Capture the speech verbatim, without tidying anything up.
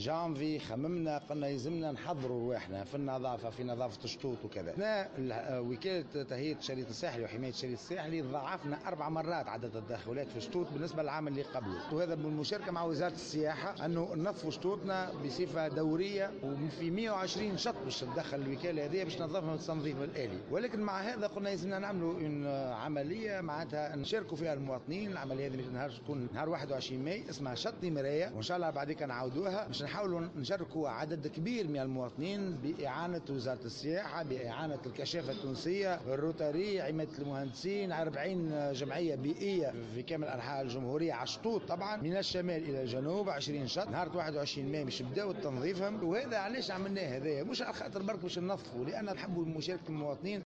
جانفي خممنا قلنا يلزمنا نحضروا رواحنا في النظافه في نظافه الشطوط وكذا. احنا وكاله تهيئه الشريط الساحلي وحمايه الشريط الساحلي ضاعفنا اربع مرات عدد التدخلات في الشطوط بالنسبه للعام اللي قبله، وهذا بالمشاركه مع وزاره السياحه انه نظفوا شطوطنا بصفه دوريه، وفي مئة وعشرين شط باش تدخل الوكاله هذه باش تنظفها بالتنظيف الالي. ولكن مع هذا قلنا لازمنا نعملوا عمليه معناتها نشاركوا فيها المواطنين. العمليه هذه نهار تكون نهار واحد وعشرين ماي اسمها شطي مرايه، وان شاء الله بعديك نعاودوها باش نحاولوا نشاركوا عدد كبير من المواطنين باعانه وزاره السياحه، باعانه الكشافه التونسيه، الروتاري، عماده المهندسين، أربعين جمعيه بيئيه في كامل انحاء الجمهوريه على الشطوط طبعا من الشمال الى الجنوب، عشرين شط نهار واحد وعشرين ماي باش يبداو تنظيفهم. وهذا علاش عملناه هذايا؟ مش على خاطر برك باش ننظفوا، لان نحبوا مشاركه المواطنين